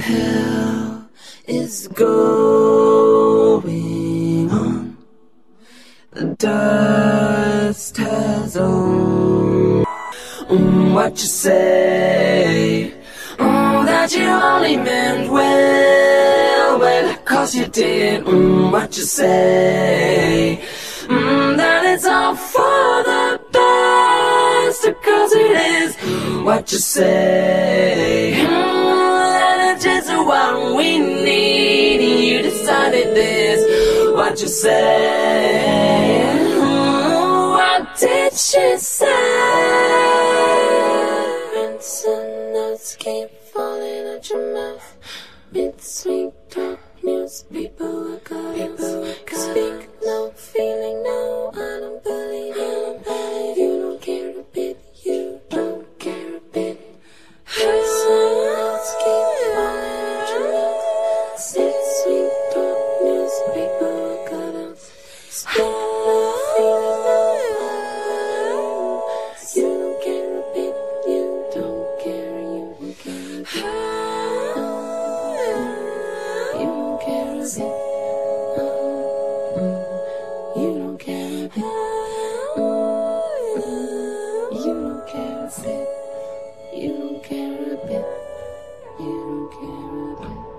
hell is going on? The dust has on. What you say? That you only meant well, 'cause you did. What you say? That it's all for the best, 'cause it is. What you say? That it's just what we need. You decided this. What you say? What did she say? Rinse and notes keep falling out your mouth. Mid-sweet talk news, people are gonna speak. No feeling, no, I don't believe you. You don't care a bit, you don't care a bit. Rinse and notes keep falling out your mouth. Mid-sweet talk news, people are gonna speak. No feeling, no, you don't care a bit, you don't care, you don't care a bit. You don't care a bit. You don't care a bit. You don't care a bit. You don't care a bit. You don't care a bit.